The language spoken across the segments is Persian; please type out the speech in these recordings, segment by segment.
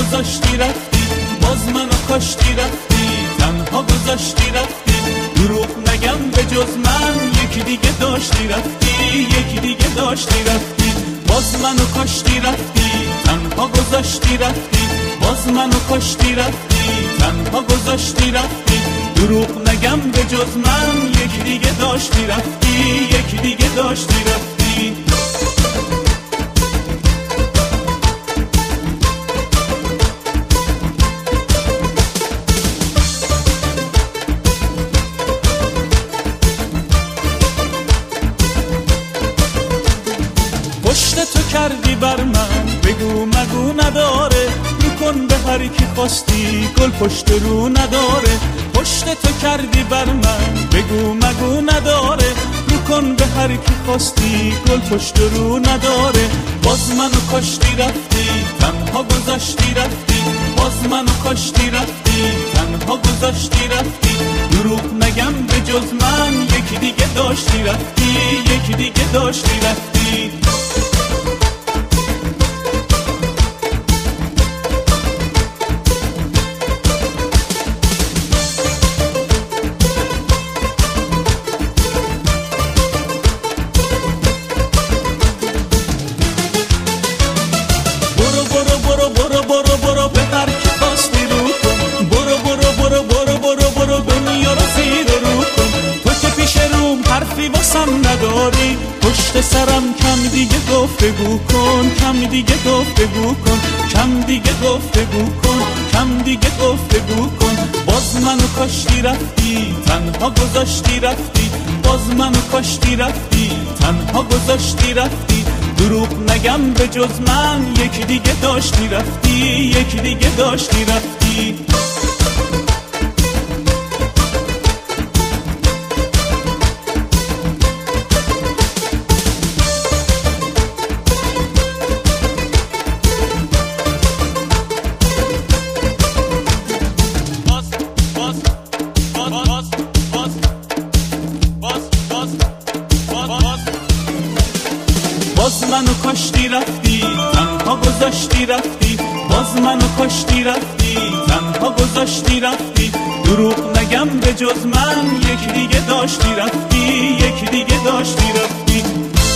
گذاشتی رفتی، باز منو کاشتی رفتی، تنها گذاشتی رفتی. دروغ نگم به جز من یکی دیگه داشتی رفتی، یکی دیگه داشتی رفتی. باز منو کاشتی رفتی، تنها گذاشتی رفتی، باز منو کاشتی رفتی، تنها گذاشتی رفتی. دروغ نگم به جز من یکی دیگه داشتی رفتی، یکی دیگه داشتی رفتی. پشت تو کردی بر من بگو مگو نداره، رو کن به هر کی خواستی گل پشت رو نداره. پشت تو کردی بر من بگو مگو نداره، رو کن به هر کی خواستی گل پشت رو نداره. باز منو کاشتی رفتی، تنها گذاشتی رفتی، باز منو کاشتی رفتی، تنها گذاشتی رفتی. دروغ نگم به جز من یکی دیگه داشتی رفتی، یکی دیگه داشتی رفتی. نداری پشت سرم کم دیگه گفتگو کن، کم دیگه گفتگو کن، کم دیگه گفتگو کن، کم دیگه گفتگو کن. باز منو کاشتی رفتی، تنها گذاشتی رفتی، باز منو کاشتی رفتی، تنها گذاشتی رفتی. دروغ نگم به جز من یکی دیگه داشتی رفتی، یکی دیگه داشتی رفتی. باز منو کاشتی رفتی، تنها گذاشتی رفتی، باز منو کاشتی رفتی، تنها گذاشتی رفتی. دروغ نگم به جز من یکی دیگه داشتی رفتی، یکی دیگه داشتی رفتی.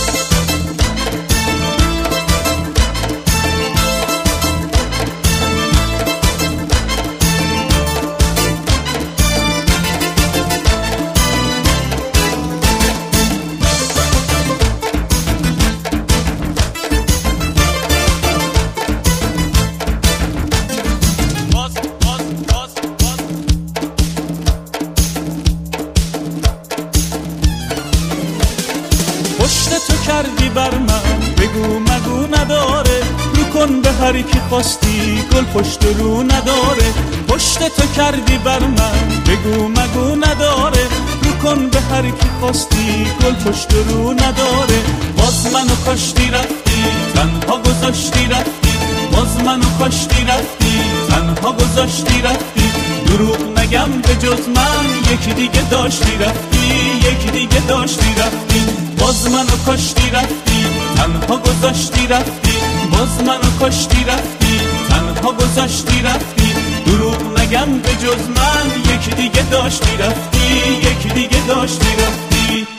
پشت تو کردی بر من بگو مگو نداره، رو کن به هر کی خواستی گل پشت رو نداره. پشت تو کردی بر من بگو مگو نداره، رو کن به هر کی خواستی گل پشت رو نداره. باز منو کاشتی رفتی، تنها گذاشتی رفتی، باز منو کاشتی رفتی، تنها گذاشتی رفتی. دروغ نگم به جز من یکی دیگه داشتی رفتی، یکی دیگه داشتی رفتی. باز منو کاشتی رفتی، تنها گذاشتی رفتی، باز منو کاشتی رفتی، تنها گذاشتی رفتی. دروغ نگم به جز من یکی دیگه داشتی رفتی، یکی دیگه داشتی رفتی.